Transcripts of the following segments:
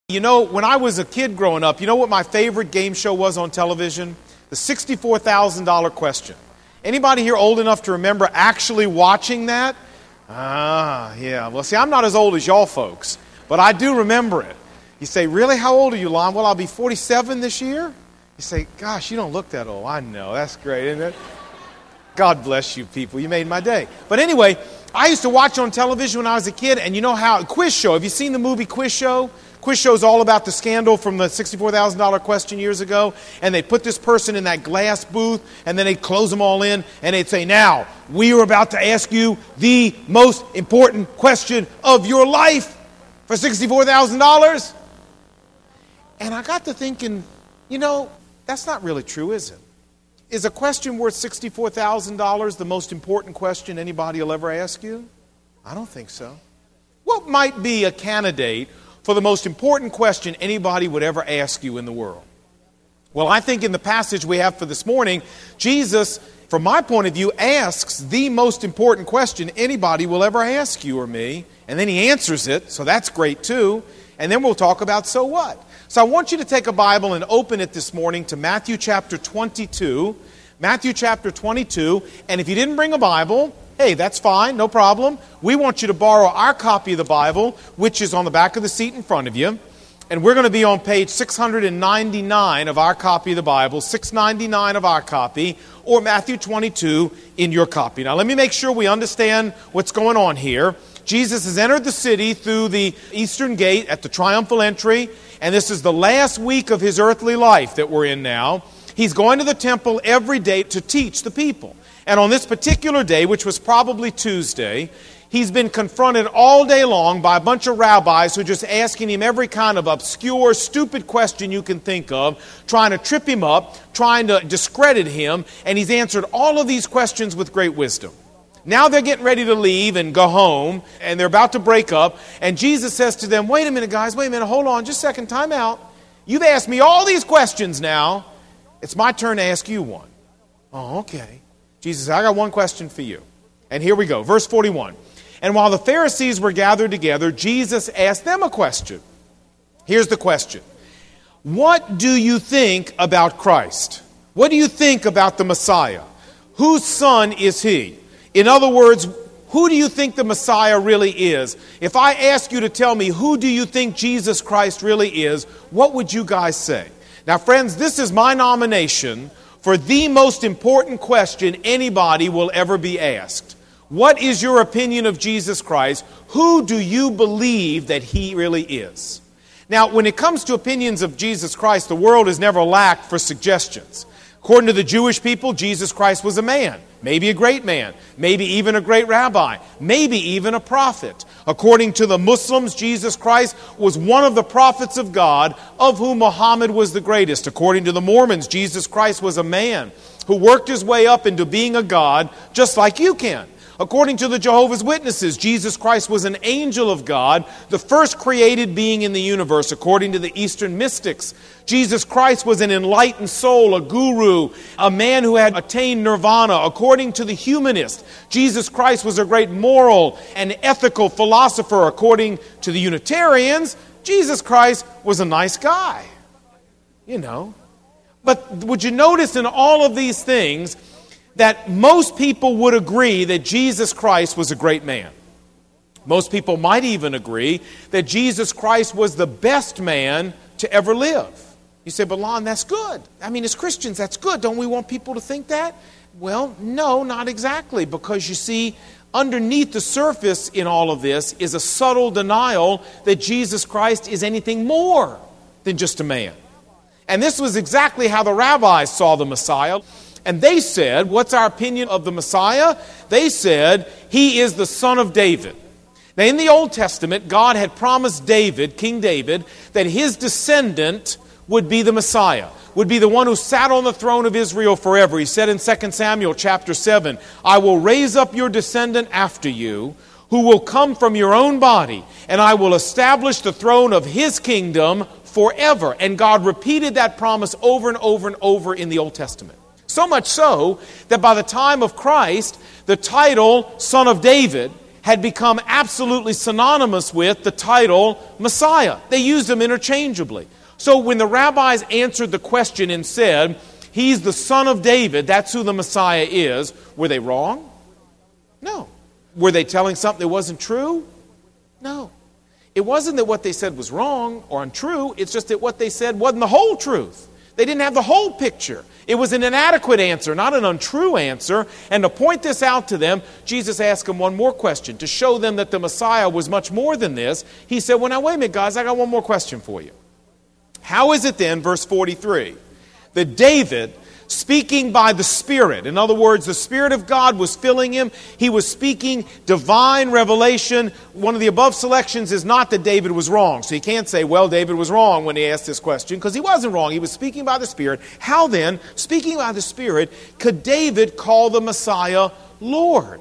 You know, when I was a kid growing up, you know what my favorite game show was on television? The $64,000 question. Anybody here old enough to remember actually watching that? Yeah. Well, see, I'm not as old as y'all folks, but I do remember it. You say, really? How old are you, Lon? Well, I'll be 47 this year. You say, gosh, you don't look that old. I know. That's great, isn't it? God bless you people. You made my day. But anyway, I used to watch on television when I was a kid, and you know how, Quiz Show. Have you seen the movie Quiz Show? Quiz Show is all about the scandal from the $64,000 question years ago. And they put this person in that glass booth, and then they'd close them all in, and they'd say, now, we are about to ask you the most important question of your life for $64,000. And I got to thinking, you know, that's not really true, is it? Is a question worth $64,000 the most important question anybody will ever ask you? I don't think so. What might be a candidate for the most important question anybody would ever ask you in the world? Well, I think in the passage we have for this morning, Jesus, from my point of view, asks the most important question anybody will ever ask you or me, and then he answers it, so that's great too, and then we'll talk about so what. So I want you to take a Bible and open it this morning to Matthew chapter 22. Matthew chapter 22, and if you didn't bring a Bible, hey, that's fine, no problem. We want you to borrow our copy of the Bible, which is on the back of the seat in front of you. And we're going to be on page 699 of our copy of the Bible, 699 of our copy, or Matthew 22 in your copy. Now, let me make sure we understand what's going on here. Jesus has entered the city through the eastern gate at the triumphal entry, and this is the last week of his earthly life that we're in now. He's going to the temple every day to teach the people. And on this particular day, which was probably Tuesday, he's been confronted all day long by a bunch of rabbis who are just asking him every kind of obscure, stupid question you can think of, trying to trip him up, trying to discredit him, and he's answered all of these questions with great wisdom. Now they're getting ready to leave and go home, and they're about to break up, and Jesus says to them, wait a minute, guys, wait a minute, hold on, just a second, time out. You've asked me all these questions now. It's my turn to ask you one. Oh, okay. Jesus said, I got one question for you. And here we go, verse 41. And while the Pharisees were gathered together, Jesus asked them a question. Here's the question. What do you think about Christ? What do you think about the Messiah? Whose son is he? In other words, who do you think the Messiah really is? If I ask you to tell me who do you think Jesus Christ really is, what would you guys say? Now, friends, this is my nomination for the most important question anybody will ever be asked. What is your opinion of Jesus Christ? Who do you believe that he really is? Now, when it comes to opinions of Jesus Christ, the world has never lacked for suggestions. According to the Jewish people, Jesus Christ was a man, maybe a great man, maybe even a great rabbi, maybe even a prophet. According to the Muslims, Jesus Christ was one of the prophets of God, of whom Muhammad was the greatest. According to the Mormons, Jesus Christ was a man who worked his way up into being a God, just like you can. According to the Jehovah's Witnesses, Jesus Christ was an angel of God, the first created being in the universe. According to the Eastern mystics, Jesus Christ was an enlightened soul, a guru, a man who had attained nirvana. According to the humanists, Jesus Christ was a great moral and ethical philosopher. According to the Unitarians, Jesus Christ was a nice guy. You know. But would you notice in all of these things that most people would agree that Jesus Christ was a great man? Most people might even agree that Jesus Christ was the best man to ever live. You say, but Lon, that's good. I mean, as Christians, that's good. Don't we want people to think that? Well, no, not exactly. Because you see, underneath the surface in all of this is a subtle denial that Jesus Christ is anything more than just a man. And this was exactly how the rabbis saw the Messiah. And they said, what's our opinion of the Messiah? They said, he is the son of David. Now, in the Old Testament, God had promised David, King David, that his descendant would be the Messiah, would be the one who sat on the throne of Israel forever. He said in 2 Samuel chapter 7, I will raise up your descendant after you, who will come from your own body, and I will establish the throne of his kingdom forever. And God repeated that promise over and over and over in the Old Testament. So much so that by the time of Christ, the title Son of David had become absolutely synonymous with the title Messiah. They used them interchangeably. So when the rabbis answered the question and said, He's the son of David, that's who the Messiah is, were they wrong? No. Were they telling something that wasn't true? No. It wasn't that what they said was wrong or untrue, it's just that what they said wasn't the whole truth. They didn't have the whole picture. It was an inadequate answer, not an untrue answer. And to point this out to them, Jesus asked them one more question to show them that the Messiah was much more than this. He said, well, now wait a minute, guys, I got one more question for you. How is it then, verse 43, that David, speaking by the Spirit, in other words, the Spirit of God was filling him, he was speaking divine revelation. One of the above selections is not that David was wrong. So you can't say, well, David was wrong when he asked this question, because he wasn't wrong. He was speaking by the Spirit. How then, speaking by the Spirit, could David call the Messiah Lord?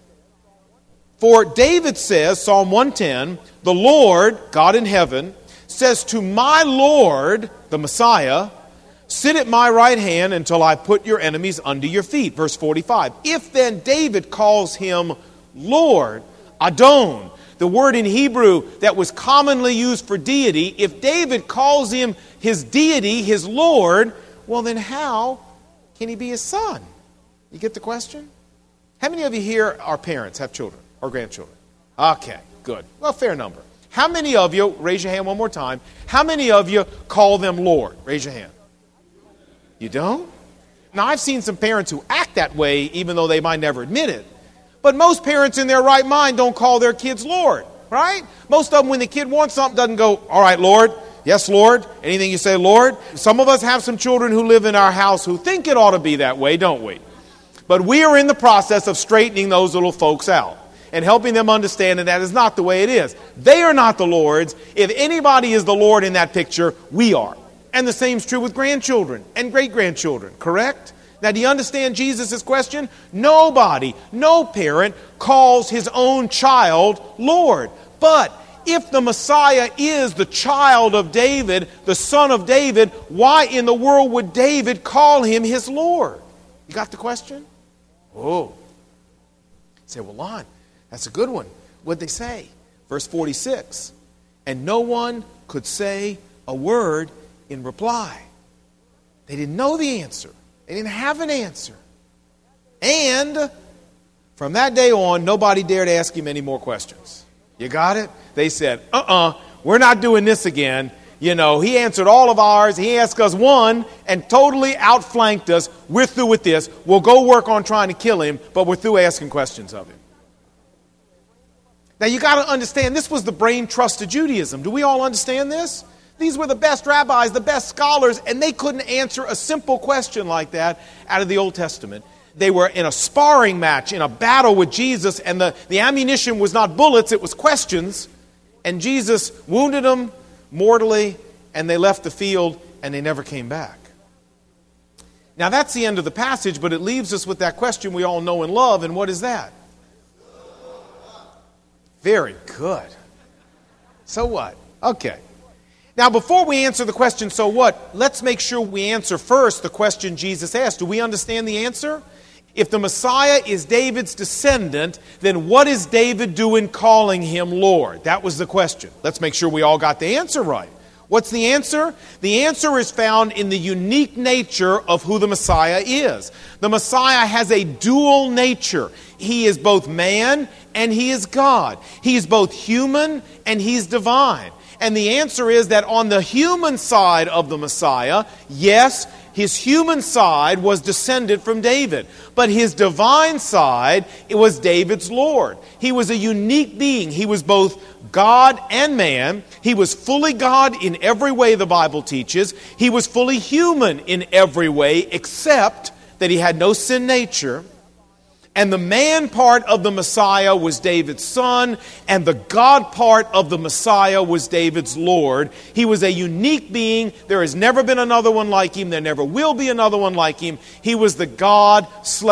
For David says, Psalm 110, the Lord, God in heaven, says to my Lord, the Messiah, sit at my right hand until I put your enemies under your feet. Verse 45. If then David calls him Lord, Adon, the word in Hebrew that was commonly used for deity, if David calls him his deity, his Lord, well then how can he be his son? You get the question? How many of you here are parents, have children or grandchildren? Okay, good. Well, fair number. How many of you, raise your hand one more time, how many of you call them Lord? Raise your hand. You don't? Now, I've seen some parents who act that way even though they might never admit it. But most parents in their right mind don't call their kids Lord, right? Most of them, when the kid wants something, doesn't go, all right, Lord. Yes, Lord. Anything you say, Lord. Some of us have some children who live in our house who think it ought to be that way, don't we? But we are in the process of straightening those little folks out and helping them understand that is not the way it is. They are not the Lord's. If anybody is the Lord in that picture, we are. And the same is true with grandchildren and great-grandchildren, correct? Now, do you understand Jesus' question? Nobody, no parent calls his own child Lord. But if the Messiah is the child of David, the son of David, why in the world would David call him his Lord? You got the question? Oh. You say, well, Lon, that's a good one. What'd they say? Verse 46. And no one could say a word in reply. They didn't know the answer. They didn't have an answer. And from that day on, nobody dared ask him any more questions. You got it? They said, we're not doing this again. You know, he answered all of ours. He asked us one and totally outflanked us. We're through with this. We'll go work on trying to kill him, but we're through asking questions of him. Now, you got to understand, this was the brain trust of Judaism. Do we all understand this? These were the best rabbis, the best scholars, and they couldn't answer a simple question like that out of the Old Testament. They were in a sparring match, in a battle with Jesus, and the ammunition was not bullets, it was questions. And Jesus wounded them mortally, and they left the field, and they never came back. Now, that's the end of the passage, but it leaves us with that question we all know and love, and what is that? Very good. So what? Okay. Now, before we answer the question, so what, let's make sure we answer first the question Jesus asked. Do we understand the answer? If the Messiah is David's descendant, then what is David doing calling him Lord? That was the question. Let's make sure we all got the answer right. What's the answer? The answer is found in the unique nature of who the Messiah is. The Messiah has a dual nature. He is both man and he is God. He is both human and he's divine. And the answer is that on the human side of the Messiah, yes, his human side was descended from David. But his divine side, it was David's Lord. He was a unique being. He was both God and man. He was fully God in every way the Bible teaches. He was fully human in every way except that he had no sin nature. And the man part of the Messiah was David's son, and the God part of the Messiah was David's Lord. He was a unique being. There has never been another one like him. There never will be another one like him. He was the God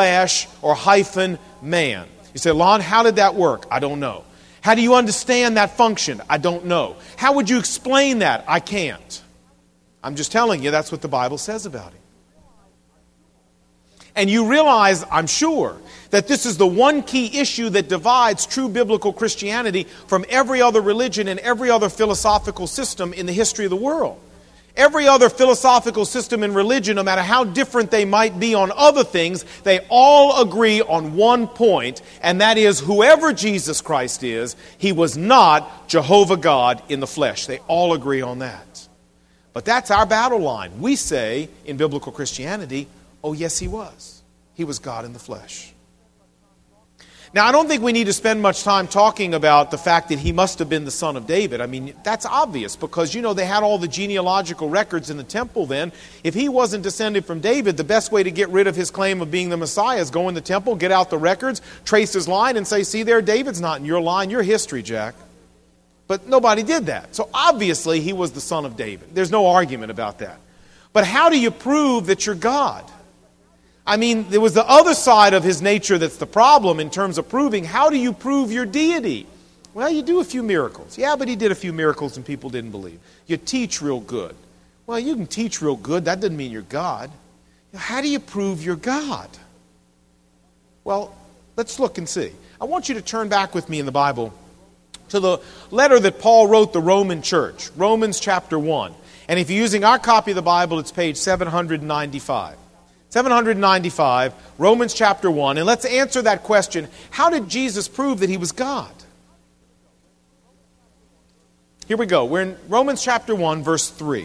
/ man. You say, Lon, how did that work? I don't know. How do you understand that function? I don't know. How would you explain that? I can't. I'm just telling you that's what the Bible says about him. And you realize, I'm sure, that this is the one key issue that divides true biblical Christianity from every other religion and every other philosophical system in the history of the world. Every other philosophical system and religion, no matter how different they might be on other things, they all agree on one point, and that is whoever Jesus Christ is, he was not Jehovah God in the flesh. They all agree on that. But that's our battle line. We say in biblical Christianity, oh yes, he was. He was God in the flesh. Now, I don't think we need to spend much time talking about the fact that he must have been the son of David. I mean, that's obvious because, they had all the genealogical records in the temple then. If he wasn't descended from David, the best way to get rid of his claim of being the Messiah is go in the temple, get out the records, trace his line, and say, see there, David's not in your line, your history, Jack. But nobody did that. So obviously he was the son of David. There's no argument about that. But how do you prove that you're God? I mean, there was the other side of his nature that's the problem in terms of proving. How do you prove your deity? Well, you do a few miracles. Yeah, but he did a few miracles and people didn't believe. You teach real good. Well, you can teach real good. That doesn't mean you're God. How do you prove you're God? Well, let's look and see. I want you to turn back with me in the Bible to the letter that Paul wrote the Roman church, Romans chapter 1. And if you're using our copy of the Bible, it's page 795. 795, Romans chapter 1. And let's answer that question. How did Jesus prove that he was God? Here we go. We're in Romans chapter 1, verse 3.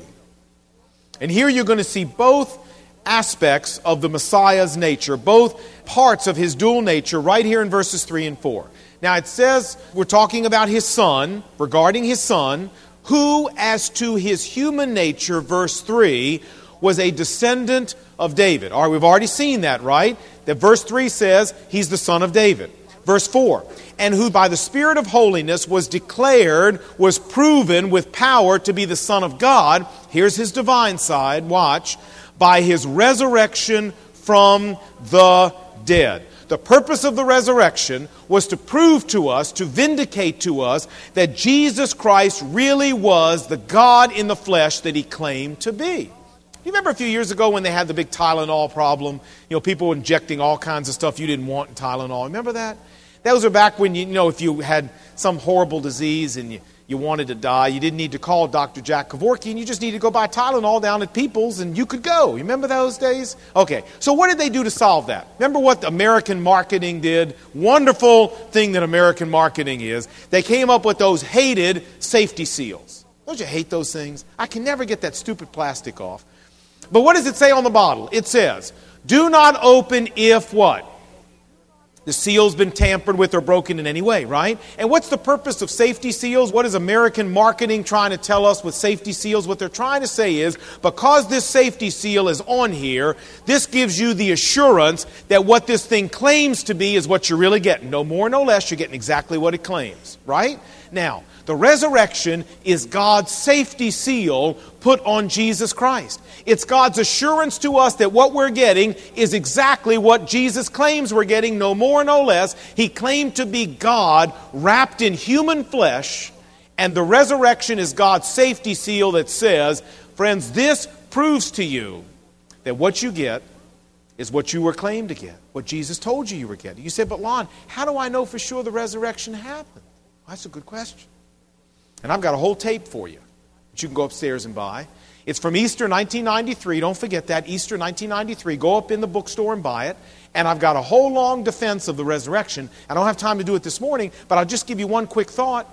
And here you're going to see both aspects of the Messiah's nature, both parts of his dual nature, right here in verses 3 and 4. Now it says, we're talking about his son, regarding his son, who as to his human nature, verse 3, was a descendant of David. All right, we've already seen that, right? That verse 3 says he's the son of David. Verse 4, and who by the Spirit of holiness was declared, was proven with power to be the Son of God. Here's his divine side, watch, by his resurrection from the dead. The purpose of the resurrection was to prove to us, to vindicate to us, that Jesus Christ really was the God in the flesh that he claimed to be. You remember a few years ago when they had the big Tylenol problem? People injecting all kinds of stuff you didn't want in Tylenol. Remember that? Those were back when, if you had some horrible disease and you wanted to die, you didn't need to call Dr. Jack Kevorkian, and you just needed to go buy Tylenol down at People's and you could go. You remember those days? Okay, so what did they do to solve that? Remember what American marketing did? Wonderful thing that American marketing is. They came up with those hated safety seals. Don't you hate those things? I can never get that stupid plastic off. But what does it say on the bottle? It says, do not open if what? The seal's been tampered with or broken in any way, right? And what's the purpose of safety seals? What is American marketing trying to tell us with safety seals? What they're trying to say is, because this safety seal is on here, this gives you the assurance that what this thing claims to be is what you're really getting. No more, no less, you're getting exactly what it claims, right? Now, the resurrection is God's safety seal put on Jesus Christ. It's God's assurance to us that what we're getting is exactly what Jesus claims we're getting, no more, no less. He claimed to be God wrapped in human flesh, and the resurrection is God's safety seal that says, friends, this proves to you that what you get is what you were claimed to get, what Jesus told you were getting. You say, but Lon, how do I know for sure the resurrection happened? Well, that's a good question. And I've got a whole tape for you that you can go upstairs and buy. It's from Easter 1993. Don't forget that, Easter 1993. Go up in the bookstore and buy it. And I've got a whole long defense of the resurrection. I don't have time to do it this morning, but I'll just give you one quick thought.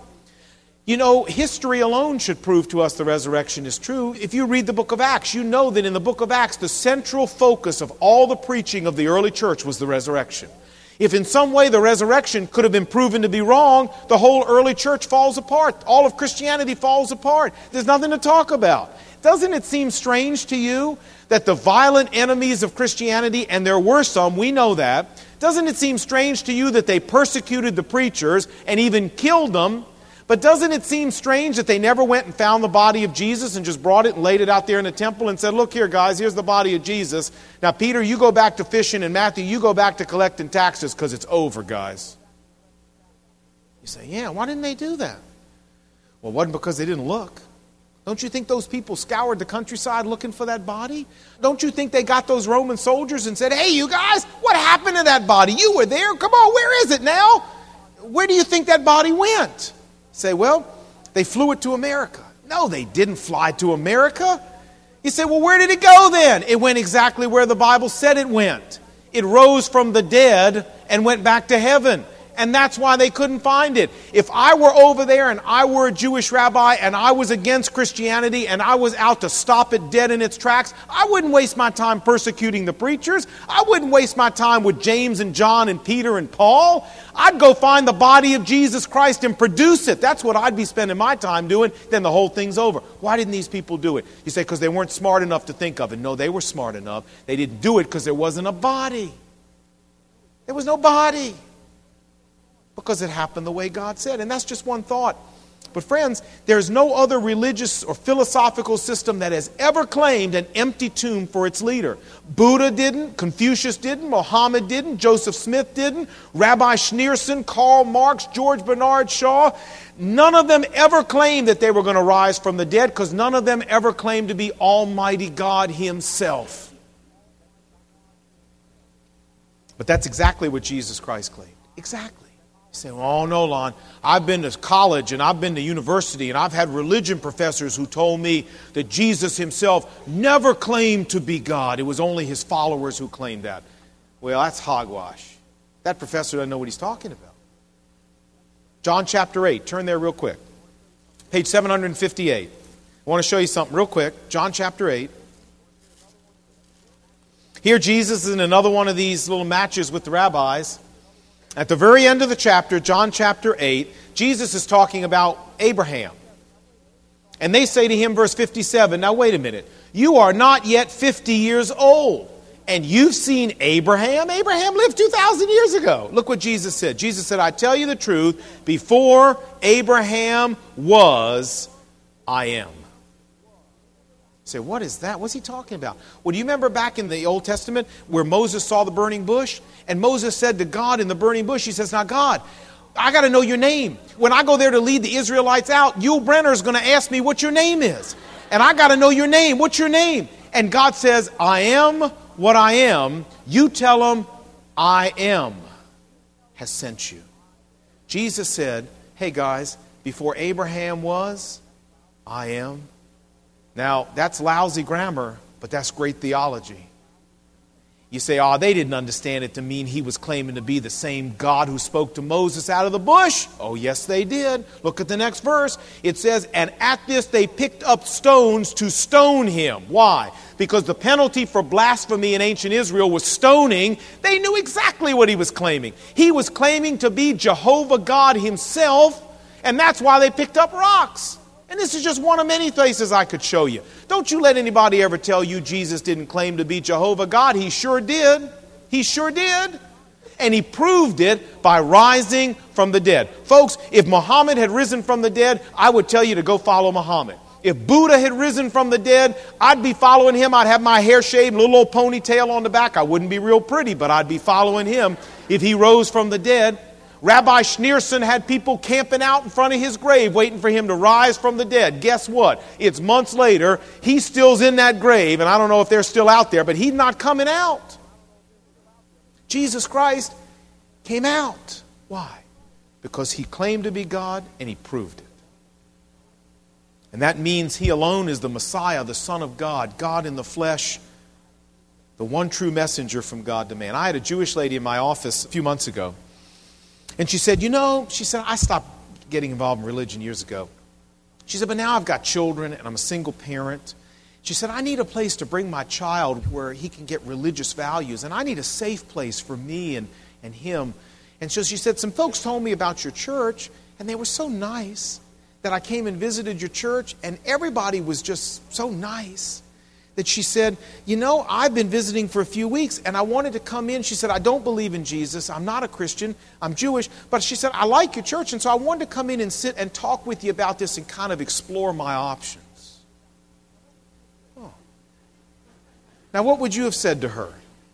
History alone should prove to us the resurrection is true. If you read the book of Acts, you know that in the book of Acts, the central focus of all the preaching of the early church was the resurrection. If in some way the resurrection could have been proven to be wrong, the whole early church falls apart. All of Christianity falls apart. There's nothing to talk about. Doesn't it seem strange to you that the violent enemies of Christianity, and there were some, we know that, doesn't it seem strange to you that they persecuted the preachers and even killed them? But doesn't it seem strange that they never went and found the body of Jesus and just brought it and laid it out there in the temple and said, look here, guys, here's the body of Jesus. Now, Peter, you go back to fishing, and Matthew, you go back to collecting taxes because it's over, guys. You say, yeah, why didn't they do that? Well, it wasn't because they didn't look. Don't you think those people scoured the countryside looking for that body? Don't you think they got those Roman soldiers and said, hey, you guys, what happened to that body? You were there. Come on, where is it now? Where do you think that body went? Say, well, they flew it to America. No, they didn't fly to America. You say, well, where did it go then? It went exactly where the Bible said it went. It rose from the dead and went back to heaven. And that's why they couldn't find it. If I were over there and I were a Jewish rabbi and I was against Christianity and I was out to stop it dead in its tracks, I wouldn't waste my time persecuting the preachers. I wouldn't waste my time with James and John and Peter and Paul. I'd go find the body of Jesus Christ and produce it. That's what I'd be spending my time doing. Then the whole thing's over. Why didn't these people do it? You say, because they weren't smart enough to think of it. No, they were smart enough. They didn't do it because there wasn't a body. There was no body. Because it happened the way God said. And that's just one thought. But friends, there's no other religious or philosophical system that has ever claimed an empty tomb for its leader. Buddha didn't, Confucius didn't, Muhammad didn't, Joseph Smith didn't, Rabbi Schneerson, Karl Marx, George Bernard Shaw. None of them ever claimed that they were going to rise from the dead because none of them ever claimed to be Almighty God Himself. But that's exactly what Jesus Christ claimed. Exactly. You say, oh no, Lon, I've been to college and I've been to university and I've had religion professors who told me that Jesus Himself never claimed to be God. It was only His followers who claimed that. Well, that's hogwash. That professor doesn't know what he's talking about. John chapter 8. Turn there real quick. Page 758. I want to show you something real quick. John chapter 8. Here Jesus is in another one of these little matches with the rabbis. At the very end of the chapter, John chapter 8, Jesus is talking about Abraham. And they say to him, verse 57, now wait a minute. You are not yet 50 years old, and you've seen Abraham? Abraham lived 2,000 years ago. Look what Jesus said. Jesus said, I tell you the truth, before Abraham was, I am. You say, what is that? What's he talking about? Well, do you remember back in the Old Testament where Moses saw the burning bush? And Moses said to God in the burning bush, he says, now God, I got to know your name. When I go there to lead the Israelites out, Yul Brynner is going to ask me what your name is. And I got to know your name. What's your name? And God says, I am what I am. You tell him, I am has sent you. Jesus said, hey guys, before Abraham was, I am. Now, that's lousy grammar, but that's great theology. You say, oh, they didn't understand it to mean He was claiming to be the same God who spoke to Moses out of the bush. Oh, yes, they did. Look at the next verse. It says, and at this they picked up stones to stone Him. Why? Because the penalty for blasphemy in ancient Israel was stoning. They knew exactly what He was claiming. He was claiming to be Jehovah God Himself, and that's why they picked up rocks. And this is just one of many places I could show you. Don't you let anybody ever tell you Jesus didn't claim to be Jehovah God. He sure did. He sure did. And He proved it by rising from the dead. Folks, if Muhammad had risen from the dead, I would tell you to go follow Muhammad. If Buddha had risen from the dead, I'd be following him. I'd have my hair shaved, a little old ponytail on the back. I wouldn't be real pretty, but I'd be following him if he rose from the dead. Rabbi Schneerson had people camping out in front of his grave waiting for him to rise from the dead. Guess what? It's months later. He still's in that grave, and I don't know if they're still out there, but he's not coming out. Jesus Christ came out. Why? Because He claimed to be God, and He proved it. And that means He alone is the Messiah, the Son of God, God in the flesh, the one true messenger from God to man. I had a Jewish lady in my office a few months ago. And she said, I stopped getting involved in religion years ago. She said, but now I've got children and I'm a single parent. She said, I need a place to bring my child where he can get religious values. And I need a safe place for me and him. And so she said, some folks told me about your church and they were so nice that I came and visited your church and everybody was just so nice. That she said, I've been visiting for a few weeks and I wanted to come in. She said, I don't believe in Jesus. I'm not a Christian. I'm Jewish. But she said, I like your church. And so I wanted to come in and sit and talk with you about this and kind of explore my options. Oh. Now, what would you have said to her?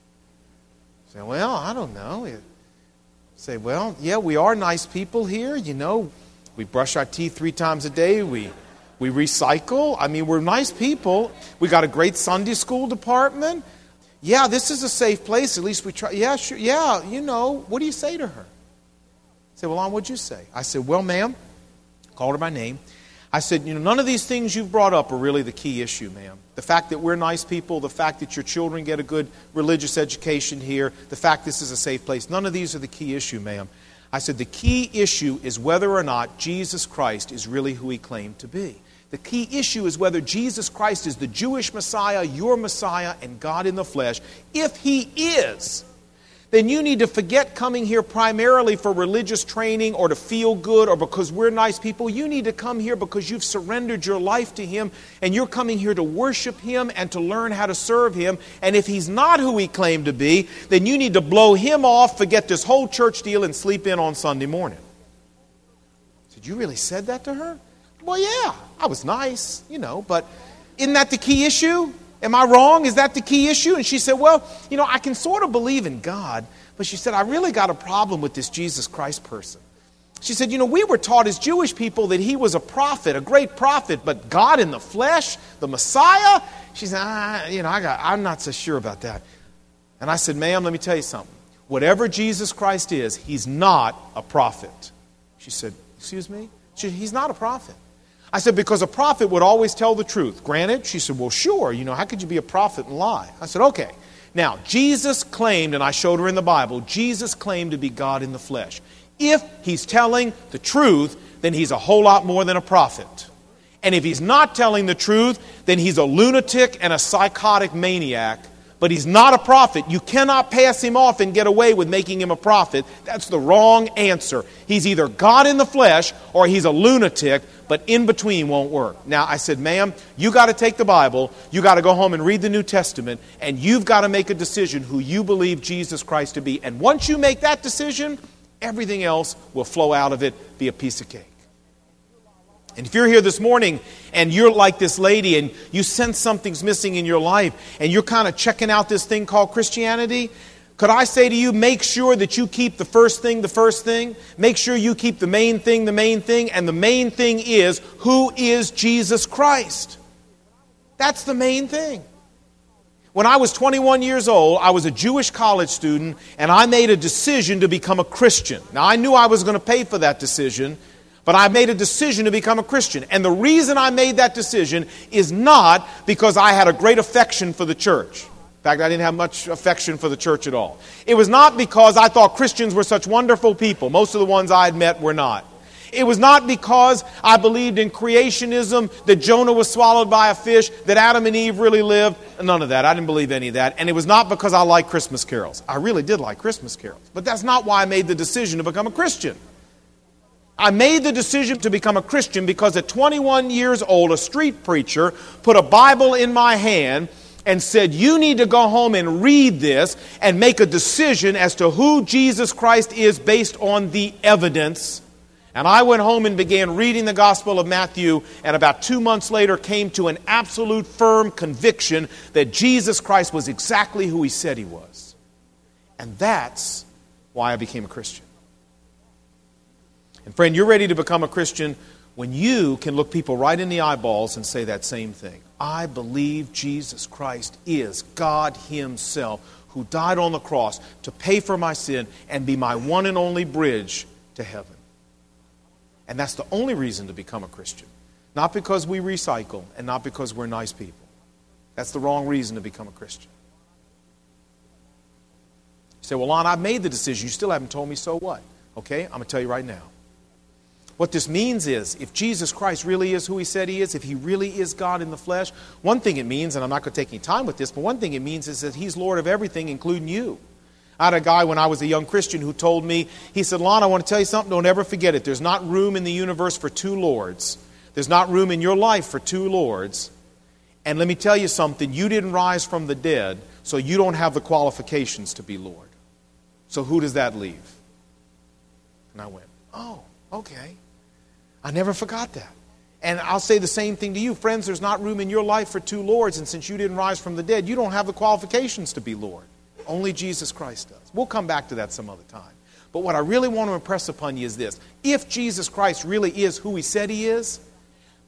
Say, well, I don't know. Say, well, yeah, we are nice people here. We brush our teeth 3 times a day. We We recycle. I mean, we're nice people. We got a great Sunday school department. Yeah, this is a safe place. At least we try. Yeah, sure. Yeah, what do you say to her? I said, well, what'd you say? I said, well, ma'am, called her by name. I said, none of these things you've brought up are really the key issue, ma'am. The fact that we're nice people, the fact that your children get a good religious education here, the fact this is a safe place, none of these are the key issue, ma'am. I said, the key issue is whether or not Jesus Christ is really who He claimed to be. The key issue is whether Jesus Christ is the Jewish Messiah, your Messiah, and God in the flesh. If He is, then you need to forget coming here primarily for religious training or to feel good or because we're nice people. You need to come here because you've surrendered your life to Him and you're coming here to worship Him and to learn how to serve Him. And if He's not who He claimed to be, then you need to blow Him off, forget this whole church deal, and sleep in on Sunday morning. I said, you really said that to her? Well, yeah, I was nice, but isn't that the key issue? Am I wrong? Is that the key issue? And she said, well, I can sort of believe in God, but she said, I really got a problem with this Jesus Christ person. She said, we were taught as Jewish people that He was a prophet, a great prophet, but God in the flesh, the Messiah? She said, I'm not so sure about that. And I said, ma'am, let me tell you something. Whatever Jesus Christ is, He's not a prophet. She said, excuse me? He's not a prophet. I said, because a prophet would always tell the truth. Granted? She said, well, sure. How could you be a prophet and lie? I said, okay. Now, Jesus claimed, and I showed her in the Bible, Jesus claimed to be God in the flesh. If He's telling the truth, then He's a whole lot more than a prophet. And if He's not telling the truth, then He's a lunatic and a psychotic maniac. But He's not a prophet. You cannot pass Him off and get away with making Him a prophet. That's the wrong answer. He's either God in the flesh or He's a lunatic, but in between won't work. Now, I said, ma'am, you got to take the Bible, you got to go home and read the New Testament, and you've got to make a decision who you believe Jesus Christ to be. And once you make that decision, everything else will flow out of it, be a piece of cake. And if you're here this morning and you're like this lady and you sense something's missing in your life and you're kind of checking out this thing called Christianity, could I say to you, make sure that you keep the first thing the first thing. Make sure you keep the main thing the main thing. And the main thing is, who is Jesus Christ? That's the main thing. When I was 21 years old, I was a Jewish college student and I made a decision to become a Christian. Now, I knew I was going to pay for that decision, but I made a decision to become a Christian. And the reason I made that decision is not because I had a great affection for the church. In fact, I didn't have much affection for the church at all. It was not because I thought Christians were such wonderful people. Most of the ones I had met were not. It was not because I believed in creationism, that Jonah was swallowed by a fish, that Adam and Eve really lived. None of that. I didn't believe any of that. And it was not because I liked Christmas carols. I really did like Christmas carols. But that's not why I made the decision to become a Christian. I made the decision to become a Christian because at 21 years old, a street preacher put a Bible in my hand and said, you need to go home and read this and make a decision as to who Jesus Christ is based on the evidence. And I went home and began reading the Gospel of Matthew, and about 2 months later came to an absolute firm conviction that Jesus Christ was exactly who He said He was. And that's why I became a Christian. And friend, you're ready to become a Christian when you can look people right in the eyeballs and say that same thing. I believe Jesus Christ is God Himself who died on the cross to pay for my sin and be my one and only bridge to heaven. And that's the only reason to become a Christian. Not because we recycle and not because we're nice people. That's the wrong reason to become a Christian. You say, well, Lon, I've made the decision. You still haven't told me, so what? Okay, I'm going to tell you right now. What this means is, if Jesus Christ really is who He said He is, if He really is God in the flesh, one thing it means, and I'm not going to take any time with this, but one thing it means is that He's Lord of everything, including you. I had a guy when I was a young Christian who told me, he said, Lon, I want to tell you something, don't ever forget it. There's not room in the universe for two lords. There's not room in your life for two lords. And let me tell you something, you didn't rise from the dead, so you don't have the qualifications to be Lord. So who does that leave? And I went, oh, okay. I never forgot that. And I'll say the same thing to you. Friends, there's not room in your life for two lords, and since you didn't rise from the dead, you don't have the qualifications to be Lord. Only Jesus Christ does. We'll come back to that some other time. But what I really want to impress upon you is this. If Jesus Christ really is who He said He is,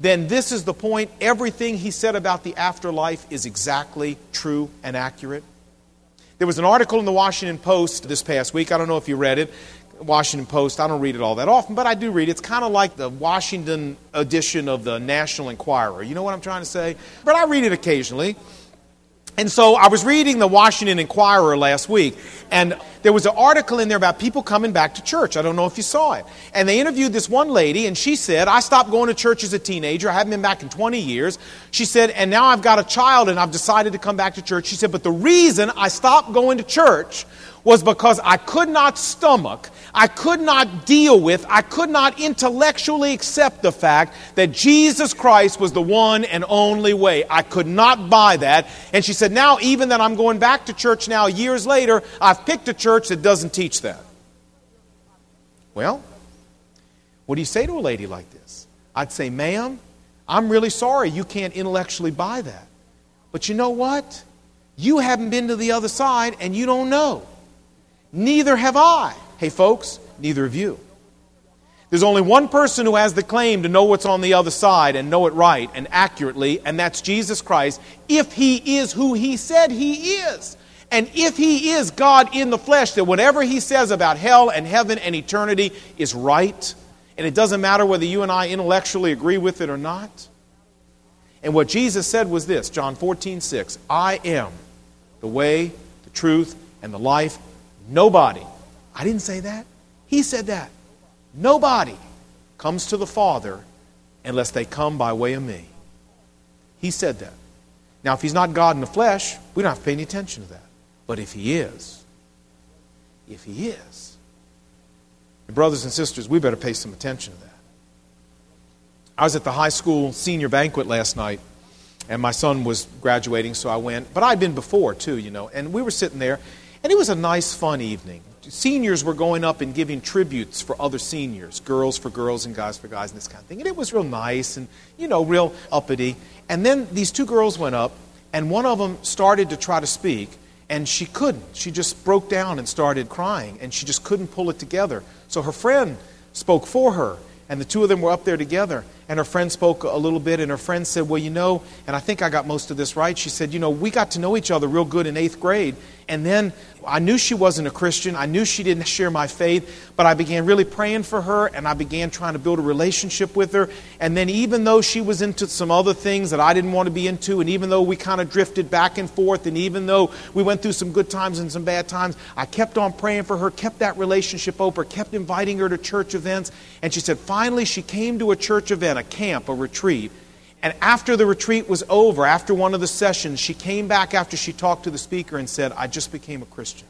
then this is the point. Everything he said about the afterlife is exactly true and accurate. There was an article in the Washington Post this past week. I don't know if you read it. Washington Post, I don't read it all that often, but I do read it. It's kind of like the Washington edition of the National Enquirer. You know what I'm trying to say? But I read it occasionally. And so I was reading the Washington Enquirer last week, and there was an article in there about people coming back to church. I don't know if you saw it. And they interviewed this one lady, and she said, I stopped going to church as a teenager. I haven't been back in 20 years. She said, and now I've got a child, and I've decided to come back to church. She said, but the reason I stopped going to church was because I could not stomach, I could not deal with, I could not intellectually accept the fact that Jesus Christ was the one and only way. I could not buy that. And she said, now even that I'm going back to church now years later, I've picked a church that doesn't teach that. Well, what do you say to a lady like this? I'd say, ma'am, I'm really sorry you can't intellectually buy that. But you know what? You haven't been to the other side and you don't know. Neither have I. Hey folks, neither have you. There's only one person who has the claim to know what's on the other side and know it right and accurately, and that's Jesus Christ, if He is who He said He is. And if He is God in the flesh, that whatever He says about hell and heaven and eternity is right. And it doesn't matter whether you and I intellectually agree with it or not. And what Jesus said was this, John 14:6, I am the way, the truth, and the life. Nobody, I didn't say that, He said that. Nobody comes to the Father unless they come by way of me. He said that. Now, if He's not God in the flesh, we don't have to pay any attention to that. But if He is, and brothers and sisters, we better pay some attention to that. I was at the high school senior banquet last night, and my son was graduating, so I went. But I'd been before, too, and we were sitting there, and it was a nice, fun evening. Seniors were going up and giving tributes for other seniors, girls for girls and guys for guys and this kind of thing. And it was real nice and, real uppity. And then these two girls went up, and one of them started to try to speak, and she couldn't. She just broke down and started crying, and she just couldn't pull it together. So her friend spoke for her, and the two of them were up there together. And her friend spoke a little bit, and her friend said, well, and I think I got most of this right. She said, we got to know each other real good in 8th grade. And then I knew she wasn't a Christian. I knew she didn't share my faith. But I began really praying for her, and I began trying to build a relationship with her. And then even though she was into some other things that I didn't want to be into, and even though we kind of drifted back and forth, and even though we went through some good times and some bad times, I kept on praying for her, kept that relationship open, kept inviting her to church events. And she said finally she came to a church event, a camp, a retreat. And after the retreat was over, after one of the sessions, she came back after she talked to the speaker and said, I just became a Christian.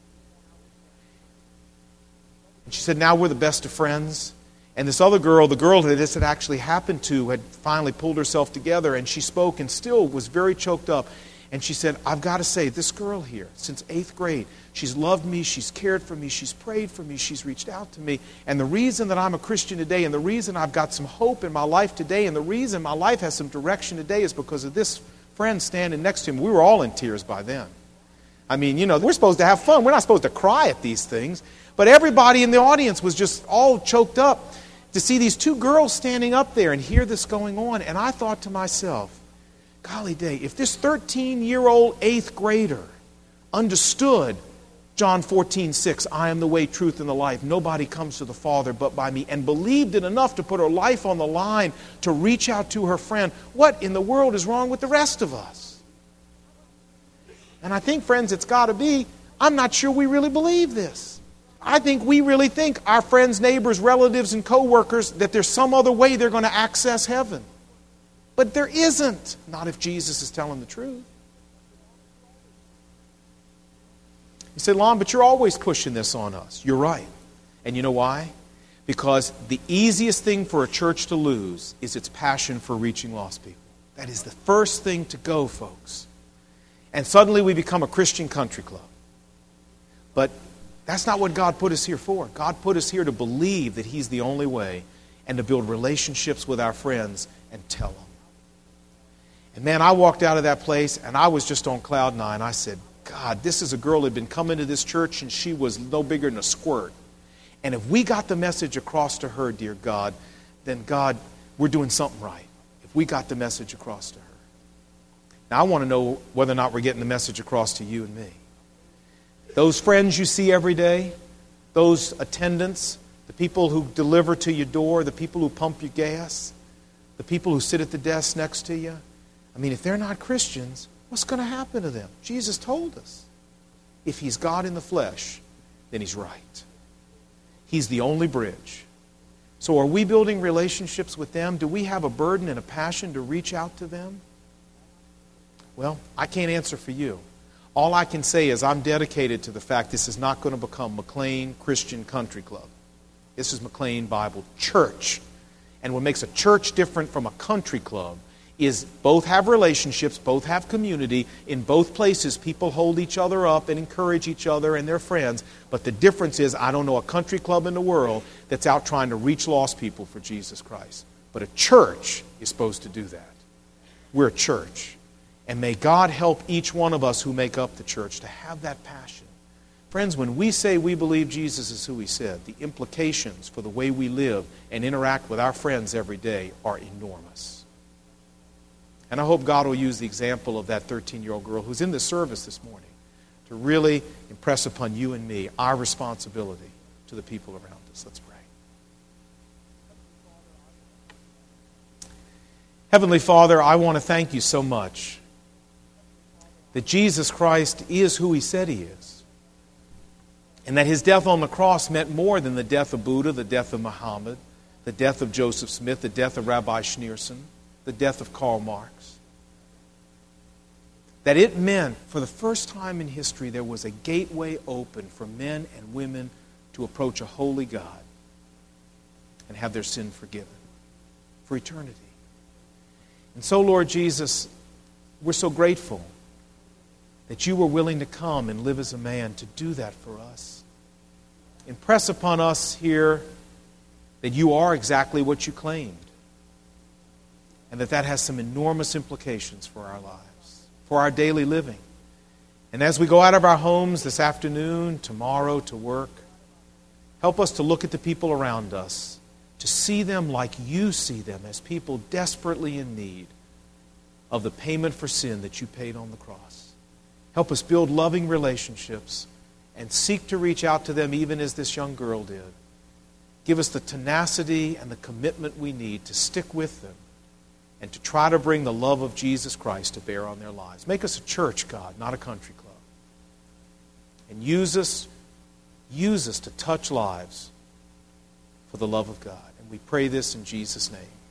And she said, now we're the best of friends. And this other girl, the girl that this had actually happened to, had finally pulled herself together, and she spoke and still was very choked up. And she said, I've got to say, this girl here, since 8th grade, she's loved me, she's cared for me, she's prayed for me, she's reached out to me. And the reason that I'm a Christian today, and the reason I've got some hope in my life today, and the reason my life has some direction today is because of this friend standing next to him. We were all in tears by then. I mean, we're supposed to have fun. We're not supposed to cry at these things. But everybody in the audience was just all choked up to see these two girls standing up there and hear this going on. And I thought to myself, golly day, if this 13-year-old 8th grader understood John 14:6, I am the way, truth, and the life. Nobody comes to the Father but by me, and believed it enough to put her life on the line to reach out to her friend, what in the world is wrong with the rest of us? And I think, friends, it's got to be, I'm not sure we really believe this. I think we really think our friends, neighbors, relatives, and co-workers, that there's some other way they're going to access heaven. But there isn't. Not if Jesus is telling the truth. You say, Lon, but you're always pushing this on us. You're right. And you know why? Because the easiest thing for a church to lose is its passion for reaching lost people. That is the first thing to go, folks. And suddenly we become a Christian country club. But that's not what God put us here for. God put us here to believe that He's the only way and to build relationships with our friends and tell them. And man, I walked out of that place and I was just on cloud 9. I said, God, this is a girl who had been coming to this church and she was no bigger than a squirt. And if we got the message across to her, dear God, then God, we're doing something right. we got the message across to her. Now, I want to know whether or not we're getting the message across to you and me. Those friends you see every day, those attendants, the people who deliver to your door, the people who pump your gas, the people who sit at the desk next to you. I mean, if they're not Christians, what's going to happen to them? Jesus told us. If He's God in the flesh, then He's right. He's the only bridge. So are we building relationships with them? Do we have a burden and a passion to reach out to them? Well, I can't answer for you. All I can say is I'm dedicated to the fact this is not going to become McLean Christian Country Club. This is McLean Bible Church. And what makes a church different from a country club is both have relationships, both have community. In both places, people hold each other up and encourage each other and their friends. But the difference is, I don't know a country club in the world that's out trying to reach lost people for Jesus Christ. But a church is supposed to do that. We're a church. And may God help each one of us who make up the church to have that passion. Friends, when we say we believe Jesus is who He said, the implications for the way we live and interact with our friends every day are enormous. And I hope God will use the example of that 13-year-old girl who's in the service this morning to really impress upon you and me our responsibility to the people around us. Let's pray. Heavenly Father, I want to thank You so much that Jesus Christ is who He said He is. And that His death on the cross meant more than the death of Buddha, the death of Muhammad, the death of Joseph Smith, the death of Rabbi Schneerson, the death of Karl Marx. That it meant, for the first time in history, there was a gateway open for men and women to approach a holy God and have their sin forgiven for eternity. And so, Lord Jesus, we're so grateful that You were willing to come and live as a man to do that for us. Impress upon us here that You are exactly what You claimed, and that has some enormous implications for our lives, for our daily living. And as we go out of our homes this afternoon, tomorrow to work, help us to look at the people around us, to see them like You see them, as people desperately in need of the payment for sin that You paid on the cross. Help us build loving relationships and seek to reach out to them even as this young girl did. Give us the tenacity and the commitment we need to stick with them and to try to bring the love of Jesus Christ to bear on their lives. Make us a church, God, not a country club. And use us to touch lives for the love of God. And we pray this in Jesus' name.